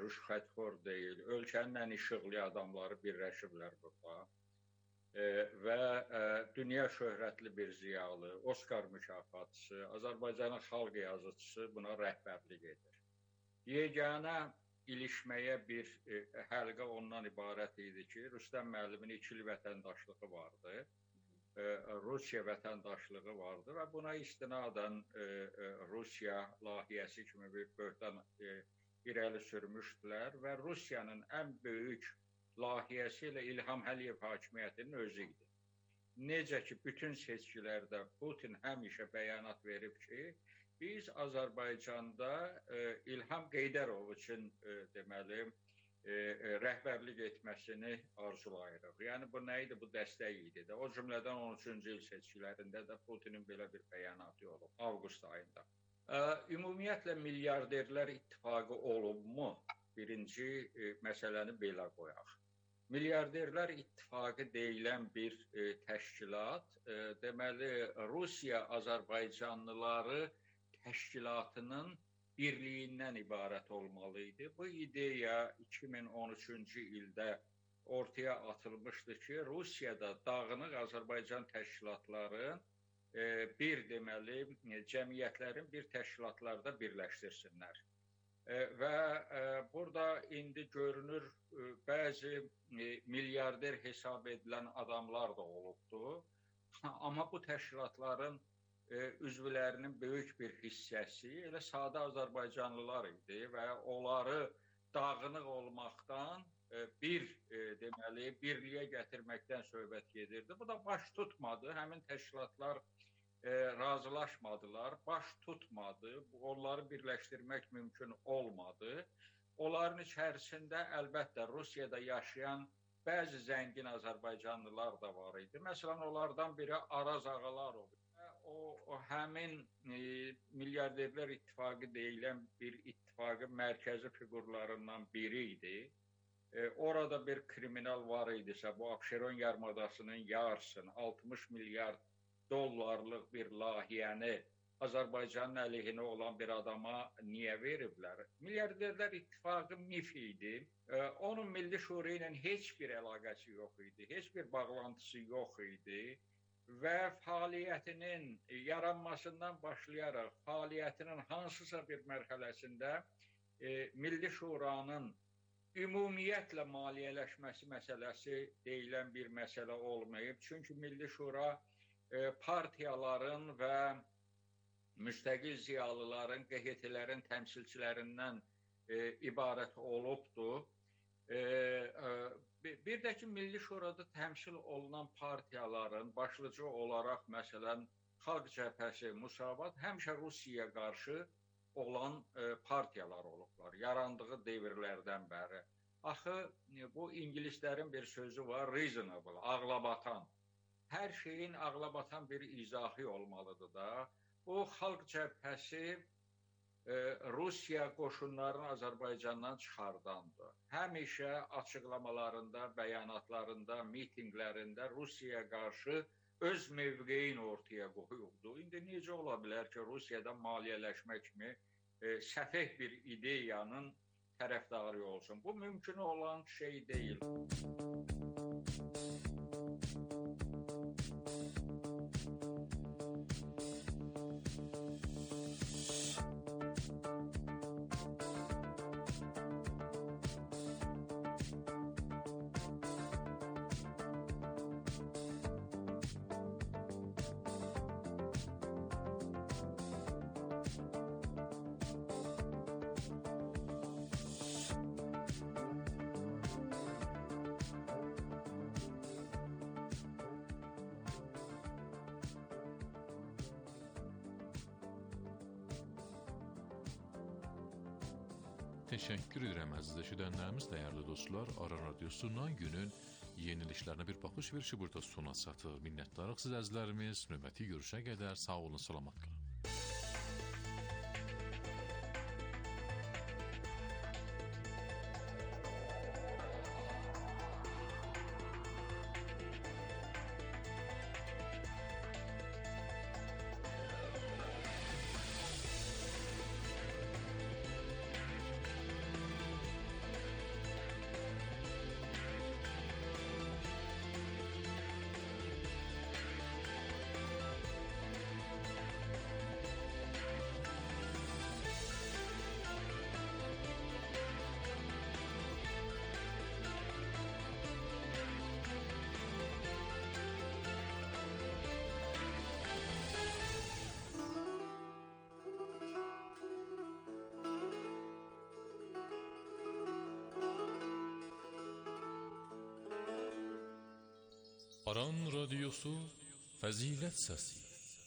rüşvətxor deyil, ölkənin ən işıqlı adamları birləşiblər burada. Və dünya şöhrətli bir ziyalı, Oskar mükafatçısı, Azərbaycanın xalq yazıçısı buna rəhbərlik edir. Yeganə ilişməyə bir həlqə ondan ibarət idi ki, Rüstəm müəllimin ikili vətəndaşlığı vardı, Rusiya vətəndaşlığı vardı və buna istinadən Rusiya layihəsi kimi bir böhtan irəli sürmüşdülər və Rusiyanın ən böyük layihəsi ilə İlham Əliyev hakimiyyətinin özü idi. Necə ki, bütün seçkilərdə Putin həmişə bəyanat verib ki, biz Azərbaycanda İlham Heydərov üçün deməli, rəhbərlik etməsini arzulayırıq. Yəni, bu nə idi? Bu dəstək idi. O cümlədən 13-cü il seçkilərində də Putinin belə bir bəyanatı olub, avqust ayında. Ümumiyyətlə, milyarderlər ittifaqı olubmu? Birinci məsələni belə qoyaq. Milyarderlər ittifaqı deyilən bir təşkilat, deməli, Rusiya Azərbaycanlıları təşkilatının birliyindən ibarət olmalı idi. Bu ideya 2013-cü ildə ortaya atılmışdı ki, Rusiyada dağınıq Azərbaycan təşkilatları bir deməli cəmiyyətlərin bir təşkilatlarda birləşdirsinlər. Və burada indi görünür bəzi milyarder hesab edilən adamlar da olubdu. Amma bu təşkilatların üzvlərinin böyük bir hissəsi elə sadə Azərbaycanlılar idi və onları dağınıq olmaqdan deməli, birliyə gətirməkdən söhbət gedirdi. Bu da baş tutmadı. Həmin təşkilatlar razılaşmadılar, baş tutmadı. Onları birləşdirmək mümkün olmadı. Onların içərisində əlbəttə Rusiyada yaşayan bəzi zəngin Azərbaycanlılar da var idi. Məsələn, onlardan biri Araz Ağalarov. O həmin milyarderlər ittifaqı deyilən bir ittifaqın mərkəzi fiqurlarından biri idi. Orada bir kriminal var idisə, bu Abşeron yarımadasının yarısını, 60 milyard dollarlıq bir layihəni Azərbaycanın əleyhinə olan bir adama niyə veriblər? Milyarderlər ittifaqı mif idi. Onun Milli Şura ilə heç bir əlaqəsi yox idi, heç bir bağlantısı yox idi. Və fəaliyyətinin yaranmasından başlayaraq fəaliyyətinin hansısa bir mərhələsində Milli Şuranın ümumiyyətlə maliyyələşməsi məsələsi deyilən bir məsələ olmayıb. Çünki Milli Şura partiyaların və müstəqil ziyalıların, QHT-lərin təmsilçilərindən ibarət olubdur. Bir də ki, Milli Şurada təmsil olunan partiyaların başlıca olaraq, məsələn, Xalq Cəbhəsi, Müsavat həmişə Rusiyaya qarşı olan partiyalar olublar, yarandığı devirlərdən bəri. Axı, bu İngilislərin bir sözü var, reasonable, ağlabatan. Hər şeyin ağlabatan bir izahı olmalıdır da. Bu Xalq Cəbhəsi Rusiya qoşunlarını Azərbaycandan çıxardandır. Həmişə açıqlamalarında, bəyanatlarında, mitinqlərində Rusiyaya qarşı öz mövqeyini ortaya qoyubdur. İndi necə ola bilər ki, Rusiyadan maliyyələşmə kimi səfeh bir ideyanın tərəfdarı olsun? Bu mümkün olan şey deyil. Teşekkür edirəm əziz eşidənlərimiz, dəyərli dostlar. Aran Radiosundan günün yenilişlərinə bir baxış verişi burada sona çatır. Minnətdarıq siz əzizlərimiz. Növbəti görüşə qədər sağ olun, salamat qalın. Aran Radyosu Fəzilət Səsi.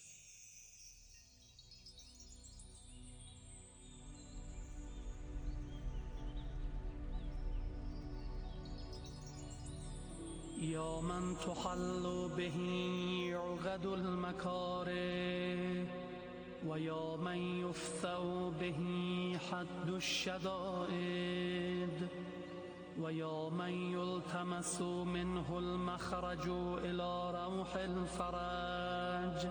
یا من تحل به عقد المکاره و یا من یفتو به حد الشدائد و یا من یلتمس منه المخرج الى روح الفرج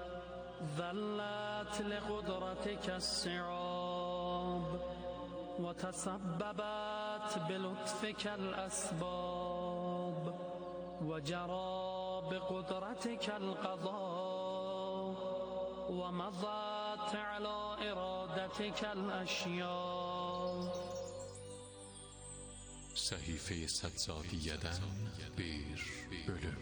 ذلت لقدرتك الصعاب و تسببت بلطفك الاسباب و جرى بقدرتك القضاء و مضت على ارادتك الاشیاء. Səhifə-i Səccadiyyədən bir bölüm.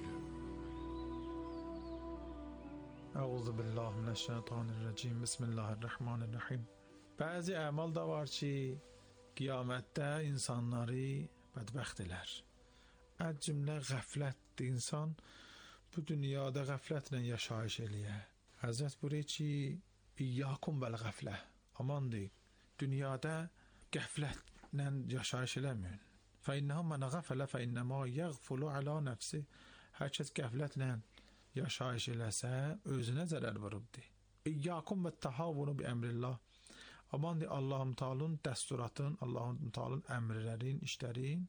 Əuzu billahi mineşşeytanirracim. Bismillahirrahmanirrahim. Bəzi əmal da var ki, qiyamətdə insanları bədbəxt elər. Az cümlə qəflətdir. İnsan bu dünyada qəflətlə yaşayış eləyər. Həzrət buyurur ki, İyyəkum vel qəflə. Amandır. Dünyada qəflətlə yaşayış eləməyin. Fəinnəhum mən qəfələ fəinnəmə yəğfulu alə nəfsi. Hər kəs qəflətlə yaşayış eləsə, özünə zərər vurubdur. İyyəkum və təhavunu bi əmrillah. Amandır, Allah-u Teala'nın dəsturatın, Allah-u Teala'nın əmrlərin, işlərin,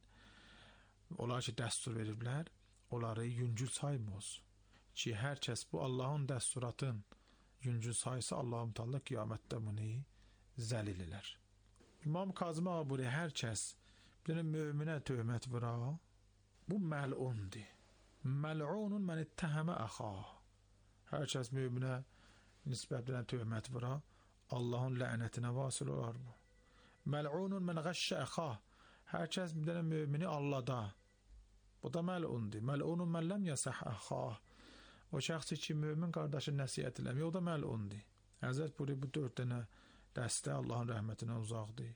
onlar ki, dəstur veriblər, onları yüngül saymaz. Ki, hər kəs bu Allah'ın dəsturatın yüngül sayısı, Allah-u Teala qiyamətdə bunu zəlil elər. İmam Kazım ağa buraya hər kəs bir dənə möminə töhmət vura, bu məlundur. Məlunun mən ittəhəmə əxa. Hər kəs möminə nisbətlə töhmət vura, Allah'ın lənətinə vasil olar bu. Məlunun mən qəşşə əxa. Hər kəs bir dənə mümini allada. Bu da məlundur. Məlunun mən ləm yəsəh əxa. O şəxsi ki, mümin qardaşı nəsiyyət eləmir, o da məlundur. Həzrət buyuruyor, bu 4 dənə dəstə Allahın rəhmətinə uzaqdır.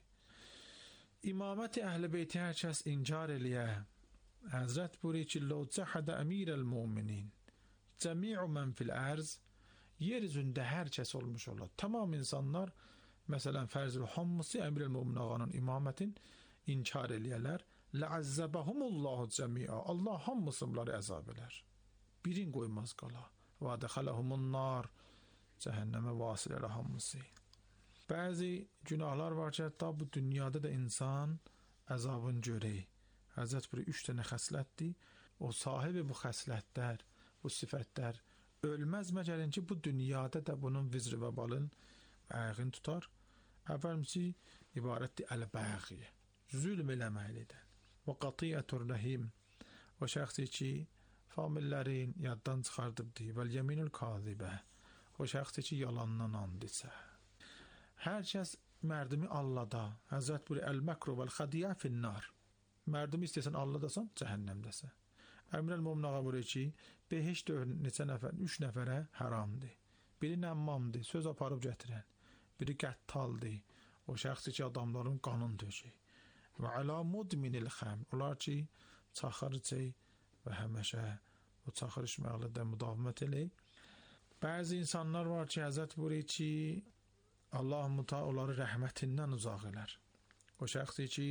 İmaməti əhl-i beyti hər kəs inkar eləyə. Həzrət buyuruyor ki, لو جحد أمير المؤمنين جميع من في الأرض. Yer üzündə hər kəs olmuş olar. Tamam insanlar, məsələn, fərzül hamısı əmir-el-mümin ağanın imamətin inkar eləyərlər. لَعَزَّبَهُمُ cəmiə. Allah hamısı bunları əzab elər. Birin qoymaz qala. وَدَخَلَهُمُ النَّارِ. Cəhənnəmə vasil elə hamısı. Bəzi günahlar var ki, hətta bu dünyada da insan əzabını görək. Həzrət buyuruyor, 3 dənə xəslətdir. O sahibi bu xəslətlər, bu sifətlər ölməz məgərin ki, bu dünyada da bunun vizri və balın ayağını tutar. Əvvəlcisi ibarətdir əl-bəğiyə. Zülm eləməklidir. Və qatiyyətur rəhim. O şəxsi ki, famillərin yaddan çıxardıbdır. Vəl-yeminul kazibə. O şəxsi ki, yalandan and içər. Hər kəs mərdimi allada. Həzrət buyuruyor, əl-məkru vəl-xədiyyə fin-nar. Mərdimi istəsən alladasan, cəhənnəmdəsən. Əmr-el-Mumin ağa buyuruyor ki, behiş neçə nəfər, 3 nəfərə haramdır. Biri nəmmamdır, söz aparıb gətirən. Biri qəttaldır, o şəxsi ki, adamların qanın tökür. Və əla mudminil xəm, onlar ki, çaxır içək və həməşə o çaxır içməklə də müdavimət eləyik. Bəzi insanlar var ki, Həzrət buyuruyor ki, Allah-u Teala onları rəhmətindən uzaq elər. O şəxsi ki,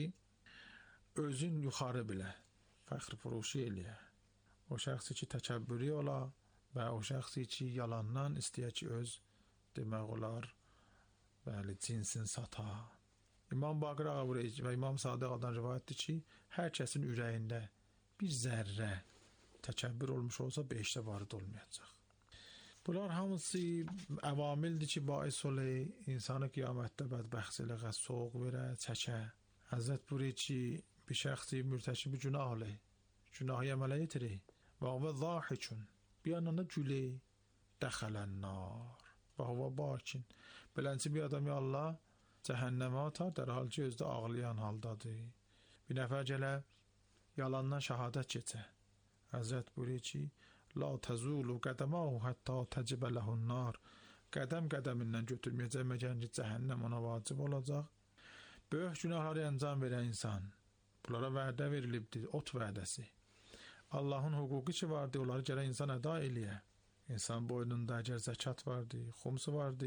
özün yuxarı bilə, fəxr furuşi eləyə. O şəxsi ki, təkəbbürü ola və o şəxsi ki, yalandan istəyə ki, öz demək olar, bəli, cinsin sata. İmam Baqir ağa və İmam Sadiq ağadan rivayətdir ki, hər kəsin ürəyində bir zərrə təkəbbür olmuş olsa, 5-də varid olmayacaq. Bunlar hamısı əvamildir ki, bais olayı, insanı qiyamətdə bədbəxt eləyə, soğuq verə, çəkə. Həzrət buyuruyor ki, bir şəxsi mürtəkibi günah olayı, günahı əmələ yetirir. Və huvə zahikun, bir yandan da güləy, dəxələn nar, və huvə bakin. Belənci bir adam, ya Allah, cəhənnəmə atar, dərhal ki, özdə ağlayan haldadır. Bir nəfər gələ, yalandan şəhadət keçə. Həzrət buyuruyor ki, la təzulu qədəməhu hətta təcibə ləhun nar. Qədəm-qədəmindən götürməyəcək, məgər ki, cəhənnəm ona vacib olacaq. Böyük günahları əncam verən insan, bunlara vədə verilibdir, ot vədəsi. Allahın hüququ ki vardı, onları gərək insan əda eləyə. İnsan boynunda əgər zəkat vardı, xums vardı.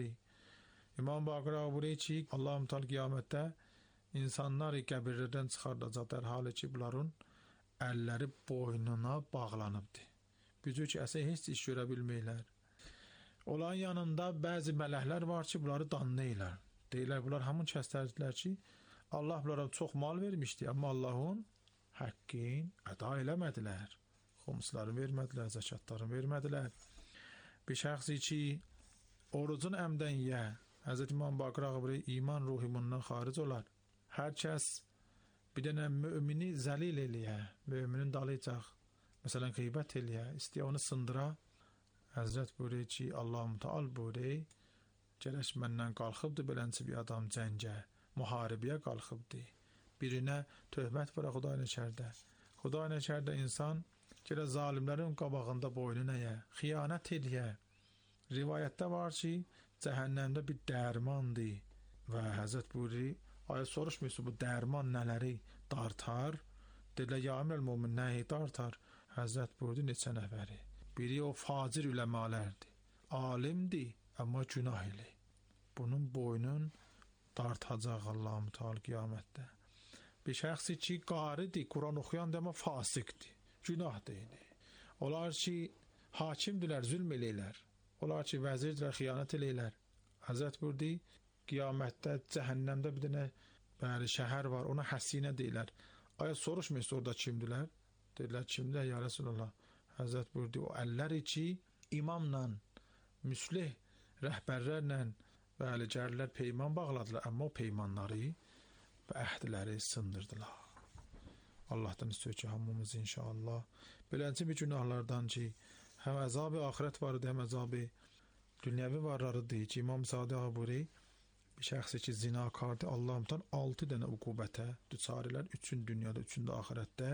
İmam Baqir buyurur ki, Allah-u Teala qiyamətdə insanlar qəbirlərdən çıxardacaqlar, halı ki bunların əlləri boynuna bağlanıbdır. Bücür ki, əsə heç iş görə bilməklər. Onların yanında bəzi mələklər var ki, bunları danlayırlar. Deyirlər, bunlar hamın kəslərdilər ki, Allah bunlara çox mal vermişdi, amma Allahın həqqin əda eləmədilər. Xumsları vermədilər, zəkatları vermədilər. Bir şəxsi ki, orucun əmdən yə, Həzrət İmam Baqir buyurur, iman ruhi bundan xaric olar. Hər kəs bir dənə mümini zəlil eləyə, müminin dalayacaq, məsələn, qeybət eləyə, istəyə onu sındıra. Həzrət buyurur ki, Allah-u Teala buyurur, gərək məndən qalxıbdır belənçi bir adam cəngə, müharibəyə qalxıbdır. Birinə töhmət vura Xuday nəkərdə. Xuday nəkərdə insan gərək zalimlərin qabağında boynun əyə, xiyanət eləyə. Rivayətdə var ki, cəhənnəmdə bir dərmandır və Həzrət buyurur, ayə soruşmuyorsun bu dərman nələri dartar? Dedilər, ya əmrəl mümin nəyi dartar? Həzrət buyurdu, neçə nəfəri? Biri o facir üləmalərdir. Alimdir, amma günah elə. Bunun boynun dartacaq Allah-u Teala qiyamətdə. Bir şəxsi ki, qaridir, Quran oxuyandır, amma fasiqdir. Günah deyil. Onlar ki, hakimdirlər, zülm eləyirlər. Onlar ki, vəzirdirlər, xiyanət eləyirlər. Həzrət buyurdu, qiyamətdə, cəhənnəmdə bir dənə bəli, şəhər var, ona həsinə deyirlər. Aya soruşmuyorsun orada kimdirlər? Deyirlər, kimdirlər, ya Resulallah? Həzrət buyurdu, o əlləri ki, imamla, müslih rəhbərlərlə bəli, gəlirlər, peyman bağladılar, amma o peymanları və əhdləri sındırdılar. Allahdan istiyor ki, hamımız inşallah belənci bir günahlardan ki, həm əzab-ı axirət vardı, həm əzab-ı dünyəvi varlarıdır ki, İmam Sadiq buyurur, bir şəxsi ki, zinakardır, Allah'ımdan 6 dənə uqubətə düçarilər, 3-ün dünyada, 3-ün də axirətdə,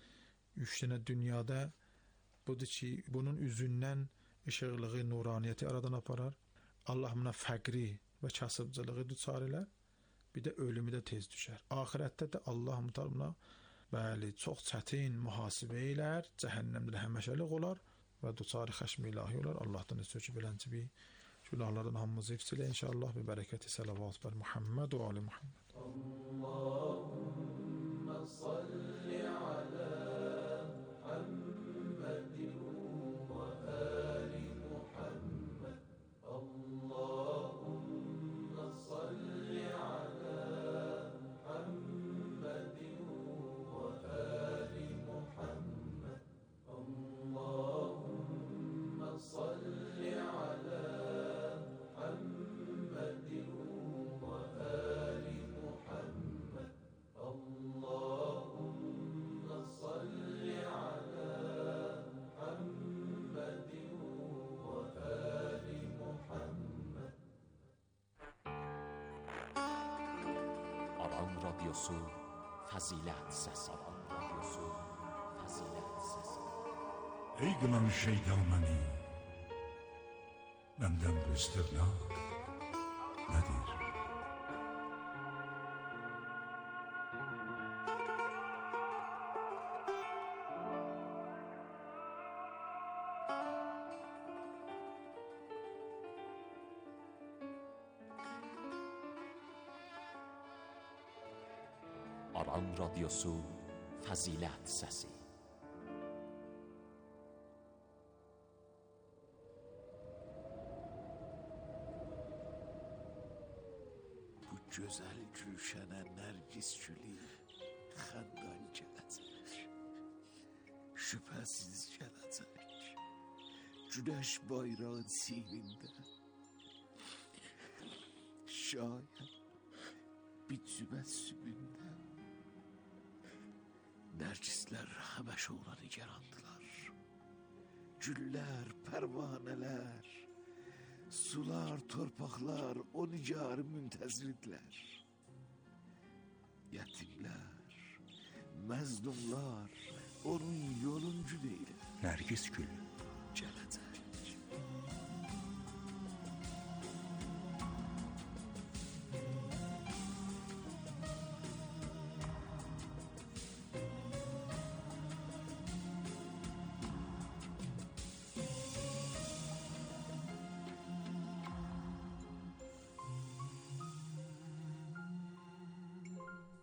3 dənə dünyada budur ki, bunun üzündən işıqlığı, nuraniyyəti aradan aparar. Allah buna fəqri və kasıbcılığı düçarilər, bir də ölümü də tez düşər. Axirətdə də Allah buna bəli, çox çətin mühasibə elər, cəhənnəmdə həməşəlik olar və düçarı xəşmi ilahi olar. Allahdan istiyor ki, belənci bir günahlardan hamımızı hifz elə inşallah bir bərəkəti səlavat bər Muhammed və ali Muhammed. Allahümme salli alə Muhammedin və ali Muhammed. Allahümme salli alə Muhammedin və ali Muhammed. Allahümme salli alə Radyosu Fazilet Sesi. Radyosu Fazilet Sesi. Ey kılan şeytan beni, benden bu istirnak nedir? Aran Radyosu Fazilet Sesi. Bu güzel gülşene nergis gülü xəndan gələcək, şübhəsiz gələcək. Güneş bayrağın sivində, şayət bir cübəssümündə. Nərgislər həməşə ona nigarandılar. Güllər, pərvanələr, sular, torpaqlar o nigarı müntəzirdirlər. Yetimlər, məzlumlar onun yoluncu deyilər. Nərgis gülü gələcək.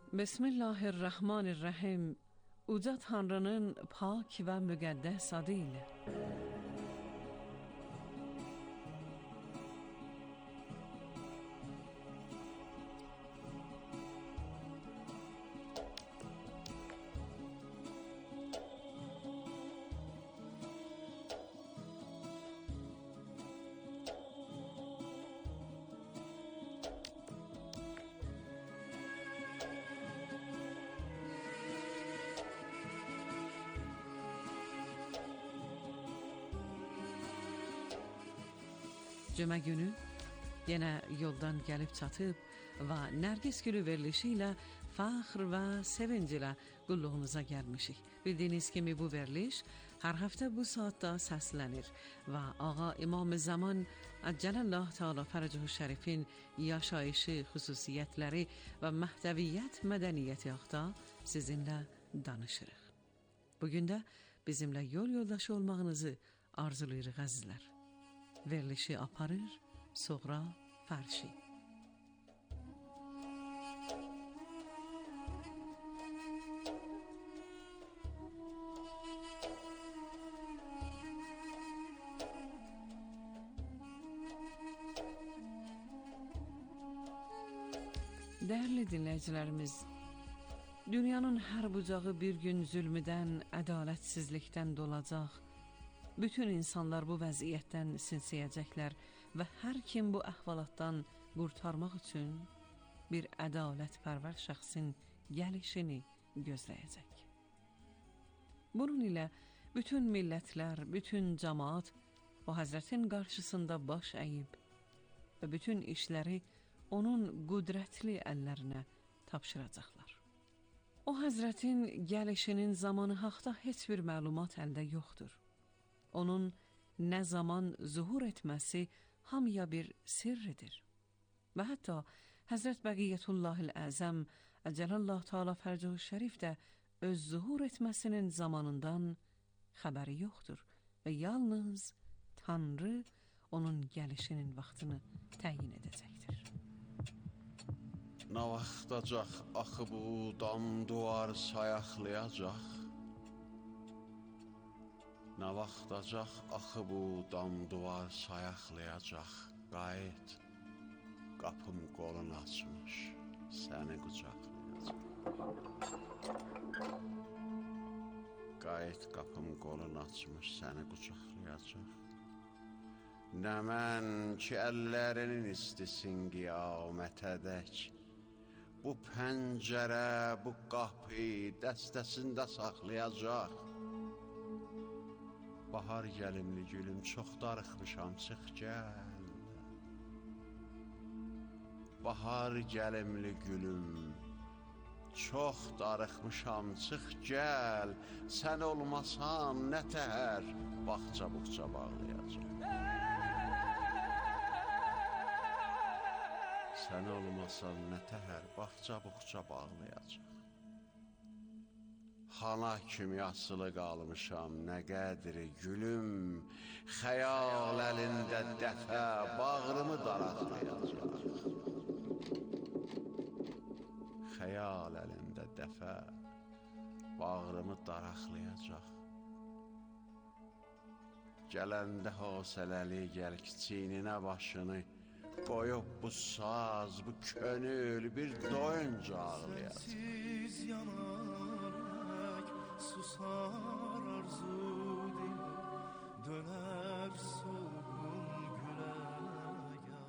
Bismillahirrahmanirrahim. Uca Tanrının pak və müqəddəs adı ilə. Cümə günü yenə yoldan gəlib çatıb və Nərgiz gülü verilişi ilə fəxr və sevinc ilə qulluğunuza gəlmişik. Bildiyiniz kimi bu veriliş hər həftə bu saatda səslənir və Ağa İmam-ı Zaman Əcələlləh Teala Fərəcuhu Şərifin yaşayışı, xüsusiyyətləri və məhdəviyyət mədəniyyəti haqda sizinlə danışırıq. Bugün də bizimlə yol yoldaşı olmağınızı arzulayırıq əzizlər. Verilişi aparır Soğra Fərşi. Dəyərli dinləyicilərimiz, dünyanın hər bucağı bir gün zülmüdən, ədalətsizlikdən dolacaq. Bütün insanlar bu vəziyyətdən sinsiyəcəklər və hər kim bu əhvalatdan qurtarmaq üçün bir ədalətpərvər şəxsin gəlişini gözləyəcək. Bunun ilə bütün millətlər, bütün cəmaat o Həzrətin qarşısında baş əyib və bütün işləri onun qüdrətli əllərinə tapşıracaqlar. O Həzrətin gəlişinin zamanı haqda heç bir məlumat əldə yoxdur. Onun nə zaman zuhur etməsi hamıya bir sirridir. Və hətta Həzrət Bəqiyyətullahil Əzəm Əcələlləh Teala Fərəcuhu Şərif də öz zuhur etməsinin zamanından xəbəri yoxdur və yalnız Tanrı onun gəlişinin vaxtını təyin edəcəkdir. Nə vaxtacaq axı bu dam duvar sayaqlayacaq? Nə vaxtacaq axı bu dam duvar sayaqlayacaq? Qayıt, qapım qolun açmış, səni qucaqlayacaq. Qayıt, qapım qolun açmış, səni qucaqlayacaq. Nə mən ki əllərinin istisin qiyamətədək, bu pəncərə, bu qapı dəstəsində saxlayacaq. Bahar gəlimli gülüm, çox darıxmışam, çıx gəl. Bahar gəlimli gülüm, çox darıxmışam, çıx gəl. Sən olmasan nə təhər, bağça-buqça bağlayacaq. Sən olmasan nə təhər, bağça-buqça bağlayacaq. Xana kimi asılı qalmışam, nə qədri gülüm, xəyal əlində dəfə bağrımı daraqlayacaq. Xəyal əlində dəfə bağrımı daraqlayacaq. Gələndə hosələli gəl kiçiyninə başını, qoyub bu saz, bu könül bir doyunca ağlayacaq. Susar arzu dili, döner solgun güle.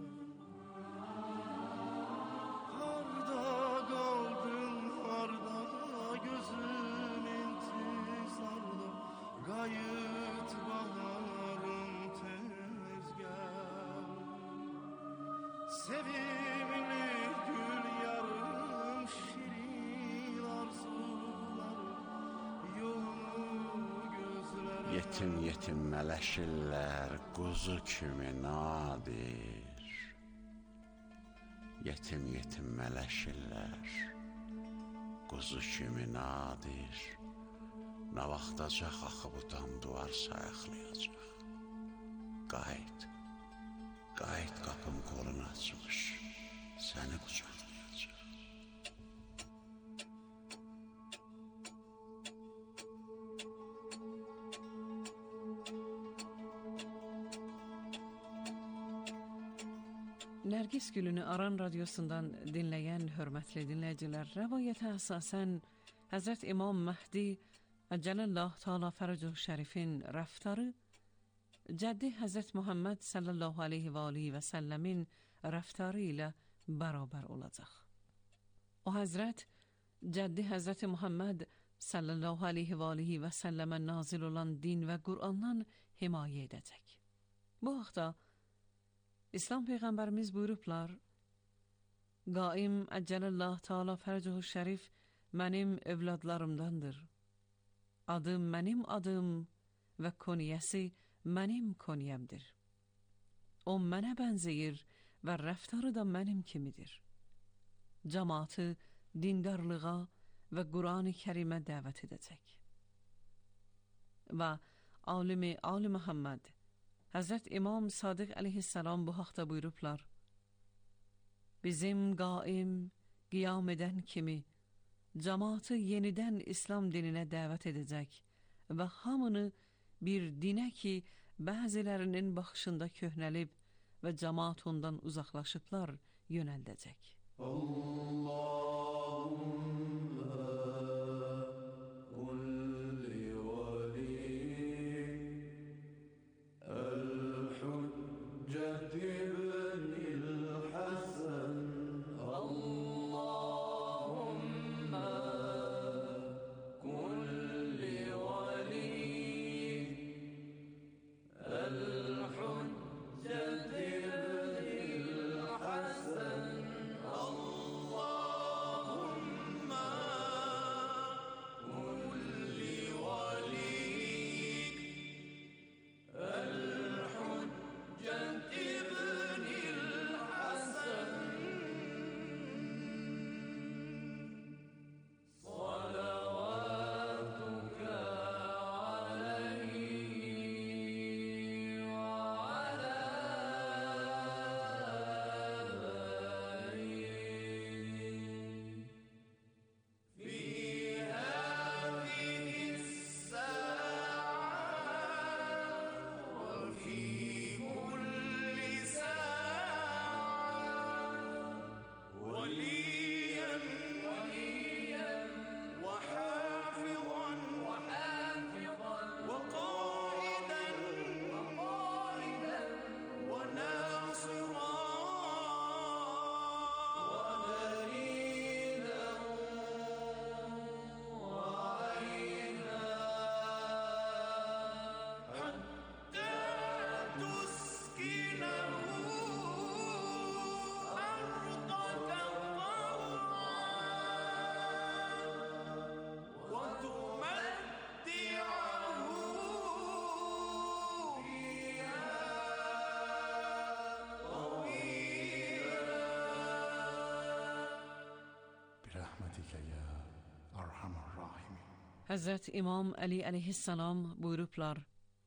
Harda kaldın, harda gözüm intizarda, gayet baharım tez gel. Sevimli gül yarım, şirin arzularım, Yetim yetim mələşirlər, quzu kimi nadir. Yetim yetim mələşirlər, quzu kimi nadir. Nə vaxtacaq axı bu dam duvar sayaqlayacaq. Qayıt, qayıt qapım qolun açmış, səni qucaqlayacaq. Nərgiz Gülünü Aran radiosundan dinləyən hörmətli dinləyicilər, rəvayətə əsasən Həzrət İmam Məhdi Əcələlləh Teala Fərəcuhu Şərifin rəftarı Cəddi Həzrət Muhammed sallallahu aleyhi və aleyhi və səlləmin rəftarı ilə bərabər olacaq. O Həzrət Cəddi Həzrət Muhammed sallallahu aleyhi və aleyhi və səlləmə nazil olan din və Qur'andan himayə edəcək. Bu haqda İslam Peyğəmbərimiz buyurublar, Qaim Əcələlləh Teala Fərəcuhu Şərif mənim övladlarımdandır. Adım mənim adım və koniyəsi mənim koniyəmdir. O mənə bənzəyir və rəftarı da mənim kimidir. Cəmaatı dindarlığa və Qur'an-ı Kərimə dəvət edəcək. Və alimi Ali Muhammed Həzrət İmam Sadiq əleyhissalam bu haqda buyurublar, bizim qaim qiyam edən kimi cəmaatı yenidən İslam dininə dəvət edəcək və hamını bir dinə ki, bəzilərinin baxışında köhnəlib və cəmaat ondan uzaqlaşıblar, yönəldəcək. Həzrət İmam Əli əleyhissalam buyurublar,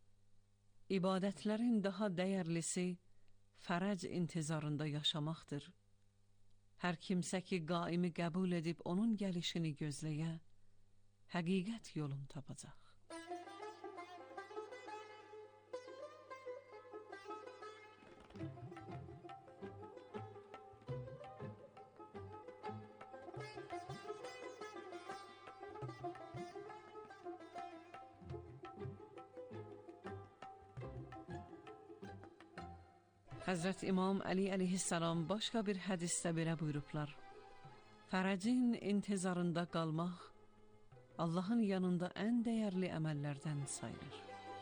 İbadətlərin daha dəyərlisi fərəc intizarında yaşamaqdır. Hər kimsə ki, qaimi qəbul edib onun gəlişini gözləyə, həqiqət yolunu tapacaq. Həzrət İmam Əli əleyhissalam başqa bir hədisdə belə buyurublar, fərəcin intizarında qalmaq Allahın yanında ən dəyərli əməllərdən sayılır.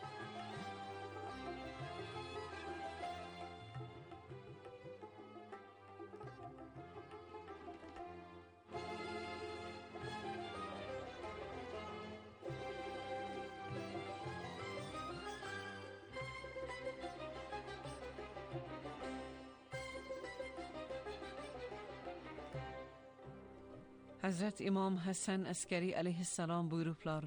Həzrət İmam Həsən Əskəri əleyhissalam buyurublar,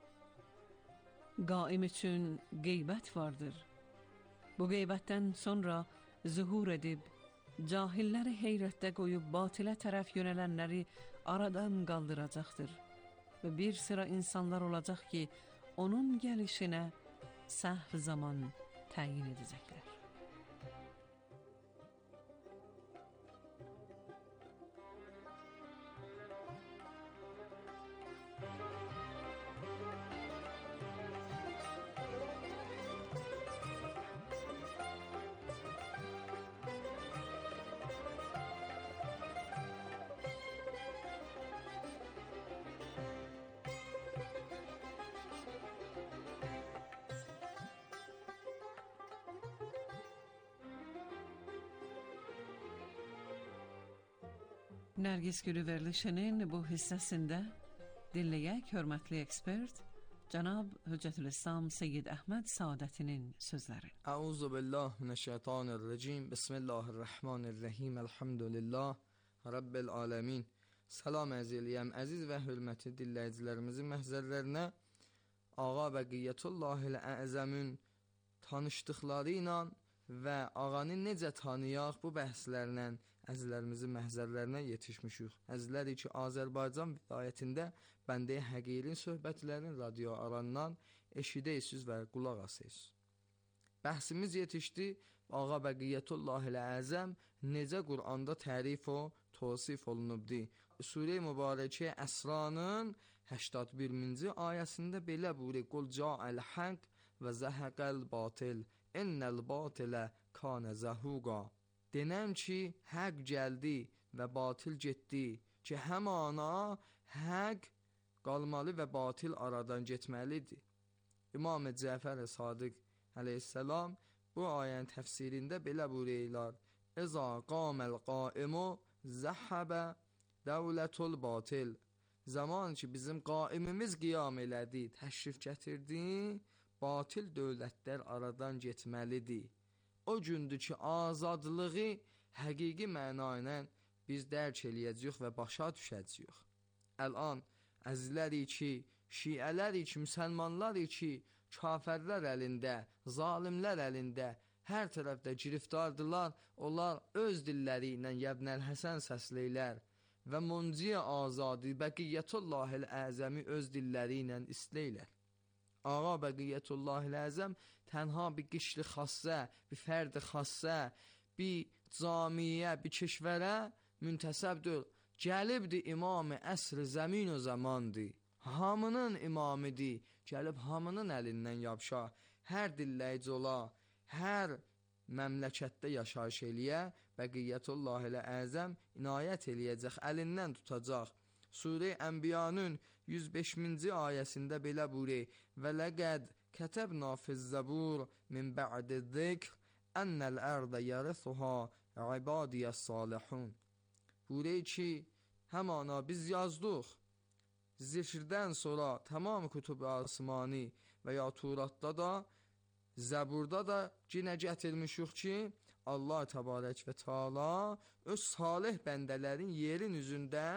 qaim üçün qeybət vardır. Bu qeybətdən sonra zuhur edib, cahilləri heyrətdə qoyub batilə tərəf yönələnləri aradan qaldıracaqdır. Və bir sıra insanlar olacaq ki, onun gəlişinə səhv zaman təyin edəcəklər. Nərgiz Gülü verilişinin bu hissəsində dinləyək hörmətli ekspert Cənab Hüccətülislam Seyyid Əhməd Saadətinin sözləri. Əuzu billah minəşşeytanirracim. Bismillahirrahmanirrahim. Elhamdülillah Rabbil aləmin. Salam əzizliyəm, əziz və hörmətli dinləyicilərimizin məhzərlərinə Ağa Bəqiyyətullahil Əzəmin tanışdıqları ilə və ağanı necə tanıyaq bu bəhslərlə əzizlərimizin məhzərlərinə yetişmişik. Əzizləri ki, Azərbaycan vilayətində Bəndə Həqiqin söhbətlərini radyo arandan eşidəysiniz və qulaq asırsınız. Bəhsimiz yetişdi, Ağa Bəqiyyətullahil Əzəm necə Quranda tərif o توصیف olunubdur. Sure-i Mübarəkə Əsranın 81-ci ayəsində belə buyurur: "Qul ca'al haqq və zahaqal batil, innal batilə kana zahuqa." Denəm ki, haqq gəldi və batil getdi ki, həmana haqq qalmalı və batil aradan getməlidir. İmam Cəfər Sadiq əleyhissalam bu ayənin təfsirində belə buyururlar: "İza qamel qaimu zəhəbə dəvlətul batil." Zaman ki bizim qaimimiz qiyam elədi, təşrif gətirdi, batil dövlətlər aradan getməlidir. O gündür ki azadlığı həqiqi məna ilə biz dərk eləyəcəyik və başa düşəcəyik. Əlan əzizləri ki, şiələri ki, müsəlmanları ki, kafirlər əlində, zalimlər əlində hər tərəfdə giriftardılar, onlar öz dilləri ilə Yəbnəl Həsən səsləyirlər və Munciyə Azadi Bəqiyyətullahil Əzəmi öz dilləri ilə istəyirlər. Ağa Bəqiyyətullahil Əzəm tənha bir qişli xassə, bir fərdi xassə, bir camiyə, bir keşvərə müntəsəbdir. Gəlibdir İmam-ı əsr zəmin o zamandır. Hamının imamidir. Gəlib hamının əlindən yapşa. Hər dilləyici ola, hər məmləkətdə yaşayış eləyə, Bəqiyyətullahil Əzəm inayət eləyəcək, əlindən tutacaq. Sure-i Ənbiyanın 105-ci ayəsində belə buyurur: "Və ləqəd kətəbna fiz-zəbur min ba'di zikr ennel ərdə yarisuha ibadiyyəs salihun." Buyurur ki, həmana biz yazdıq. Zikirdən sonra tamam kutub-i asmani və ya Turatda da, Zəburda da yenə gətirmişik ki, Allah Təbarək və Teala öz salih bəndələrin yerin üzündə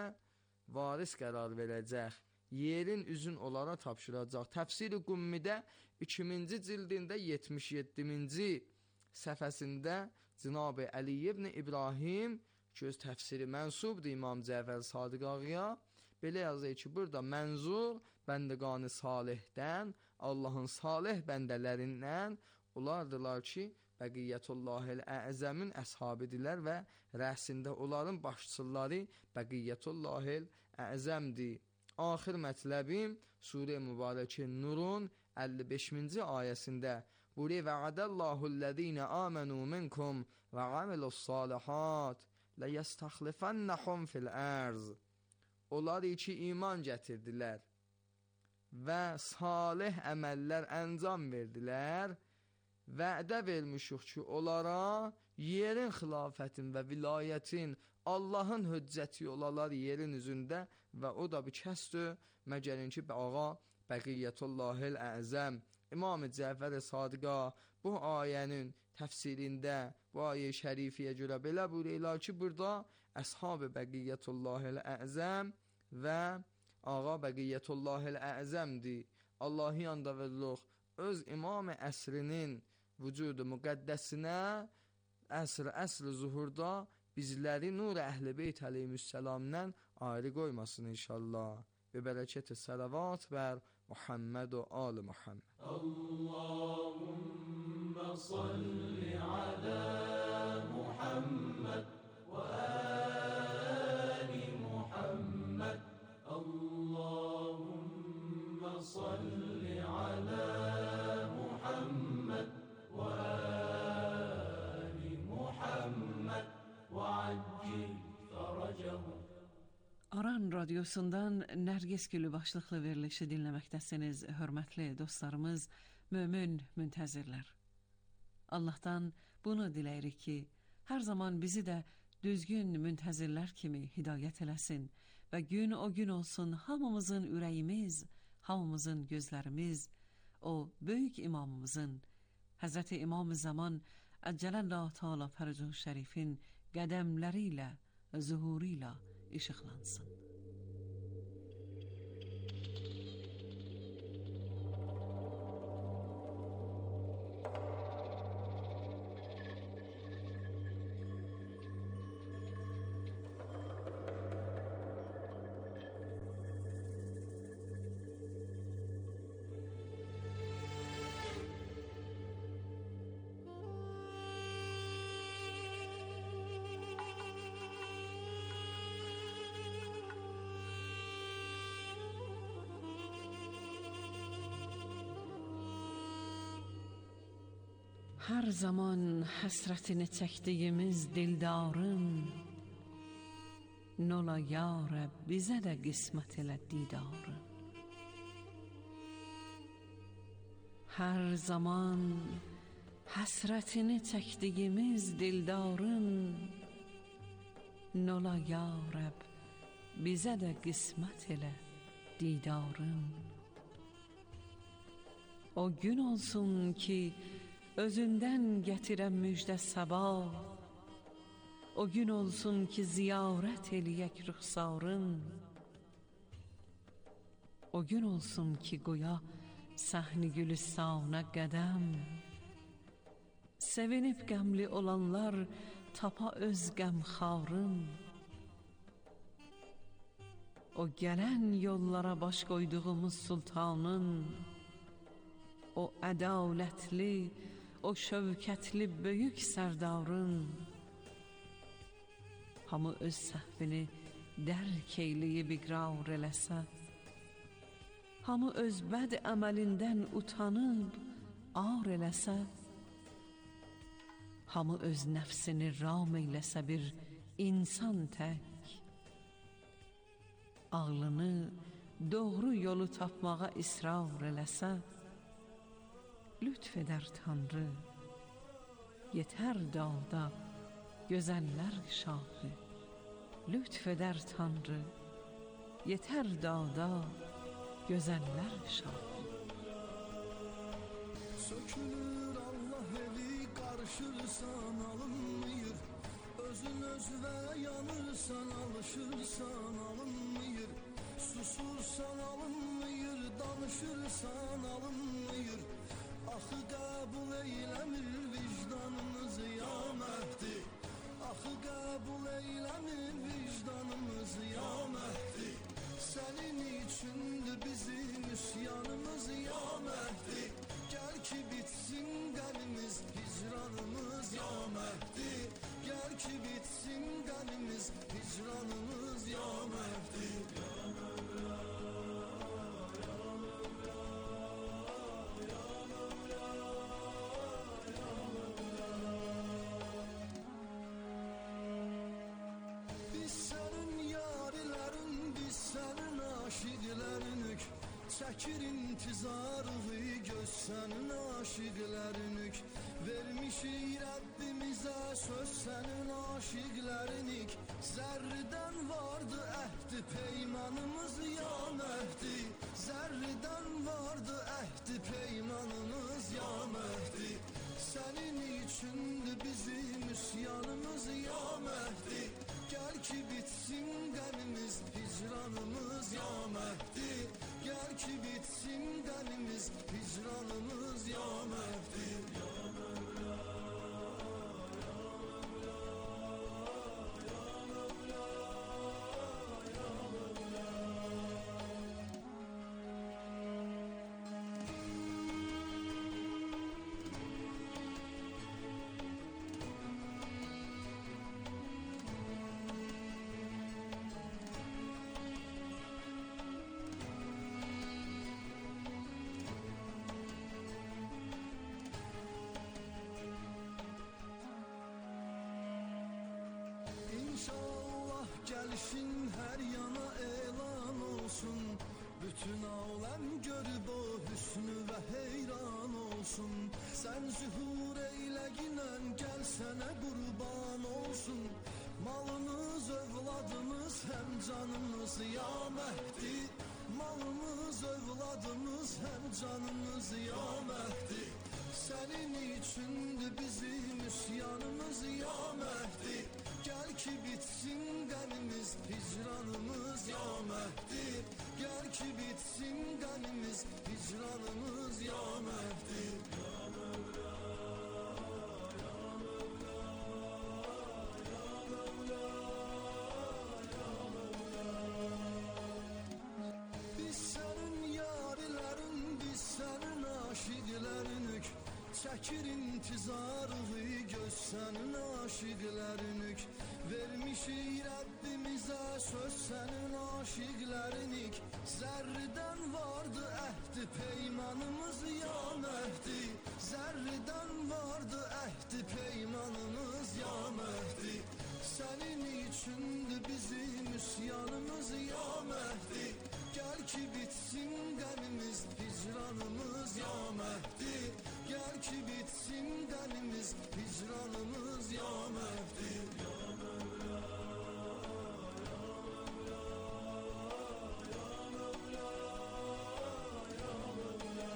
varis qərar verəcək. Yerin üzün onlara tapşıracaq. Təfsir-i Qummidə 2-ci cildində 77-ci səhifəsində Cənab-ı Əli ibn İbrahim ki, öz təfsiri mənsubdur İmam Cəfər Sadiq ağaya, belə yazır ki, burada mənzur bəndəqan-ı salihdən, Allahın salih bəndələrindən onlardılar ki, Bəqiyyətullahil Əzəmin əshabidirlər və rəhsində onların başçıları Bəqiyyətullahil Əzəmdir. Axir mətləbim Sure-i Mübarəkə Nurun 55-ci ayəsində buyurur: "Va'adallahu-llezine amenu minkum ve amilus-salihat la yastaxlifannahum fil-arz." Onlar ki iman gətirdilər və salih əməllər əncam verdilər, vədə vermişik ki, onlara yerin xilafətin və vilayətin, Allahın hüccəti olalar yerin üzündə və o da bir kəsdir, məgərin ki, ağa Bəqiyyətullahil Əzəm. İmam-ı Cəfər Sadiqa bu ayənin təfsirində, bu ayə-i şərifiyə görə belə buyururlar ki, burada əshab-ı Bəqiyyətullahil Əzəm və ağa Bəqiyyətullahil Əzəmdir. Allahi yanda veririk, öz İmam-ı əsrinin vücudu müqəddəsinə əsr zuhurda bizləri nur-i əhl-i beyt əleyhissalamdan ayrı qoymasın inşallah. Ve bereketi salavat ver Muhammed ve Ali Muhammed. Allahümme salli ala Muhammed ve Ali Muhammed. Allahümme salli ala Muhammed ve Ali Muhammed ve accil faracahu. Aran Radyosu'ndan Nərgiz Gülü başlıqlı verilişi dinləməkdəsiniz, hörmətli dostlarımız, mömin müntəzirlər. Allah'tan bunu diləyirik ki, hər zaman bizi də düzgün müntəzirlər kimi hidayət eləsin və gün o gün olsun hamımızın ürəyimiz, hamımızın gözlərimiz o böyük imamımızın Həzrəti İmam-ı Zaman Əccələllahu Teala Fərcuhu Şərifin qədəmləri ilə, zuhuru ilə işıqlansın. Her zaman hasretini çektiğimiz dildarın, nola ya Rab bize de kısmet ile didarın. Her zaman hasretini çektiğimiz dildarın, nola ya Rab bize de kısmet ile didarın. O gün olsun ki özünden gətirəm müjdə sabah, o gün olsun ki ziyarət eləyək rüxsarın, o gün olsun ki qoya səhni gülüstana qədəm, sevinib qəmli olanlar tapa öz qəmxarın, o gələn yollara baş qoyduğumuz sultanın, o ədalətli, o şövkətli böyük sərdarın, hamı öz səhvini dərk eyləyib iqrar eləsə, hamı öz bəd əməlindən utanıb ar eləsə, hamı öz nəfsini ram eyləsə bir insan tək, ağlını doğru yolu tapmağa israr eləsə, lütf eder Tanrı, yeter dağda güzeller şahı. Lütf eder Tanrı, yeter dağda güzeller şahı. Sökülür Allah evi, karışırsan alınmıyor. Özün özüne yanırsan, alışırsan alınmıyor. Susursan alınmıyor, danışırsan alınmıyor. Axı qəbul eyləmir vicdanımız ya Məhdi. Axı qəbul eyləmir vicdanımız ya Məhdi. Sənin üçündür bizim üsyanımız ya Məhdi. Gəl ki bitsin qəlimiz, hicranımız ya Məhdi. Gəl ki bitsin qəlimiz, hicranımız ya Məhdi. Ya Mövla. Çəkir intizarı göz sənin aşiqlərinik. Vermişik Rəbbimizə söz sənin aşiqlərinik. Zərridən vardı əhdi peymanımız ya Məhdi. Zərridən vardı əhdi peymanımız ya Məhdi. Sənin üçündür bizim üsyanımız ya Məhdi. Gəl ki bitsin qəlimiz, hicranımız ya Məhdi. Gəl ki bitsin qəlimiz, hicranımız ya Məhdi. Ya Mövla, ya Mövla, ya Mövla, ya Mövla. İnşallah gəlişin hər yana elan olsun. Bütün aləm görüb o hüsnü və heyran olsun. Sən zühur eyləginən gəl sənə qurban olsun. Malımız, övladımız, hem canımız ya Mehdi. Malımız, övladımız, hem canımız ya Mehdi. Senin içindi bizim üsyanımız ya Mehdi. Gel ki bitsin qənimiz, hicranımız ya Mehdi. Gel ki bitsin qənimiz, hicranımız ya Mehdi. Ya Mevla, ya Mevla, ya Mevla, ya Mevla. Biz senin yarilerin, biz senin aşıklarınık. Çəkir intizarı göz sənin aşiqlərinik. Vermişik Rəbbimizə söz sənin aşiqlərinik. Zərridən vardı əhdi peymanımız ya Mehdi. Zərridən vardı əhdi peymanımız ya Mehdi. Sənin içindi bizim üsyanımız ya Mehdi. Gel ki bitsin qənimiz, hicranımız ya Mehdi. Gel ki bitsin qənimiz, hicranımız ya Mehdi. Ya Mevla, ya Mevla, ya Mevla, ya Mevla.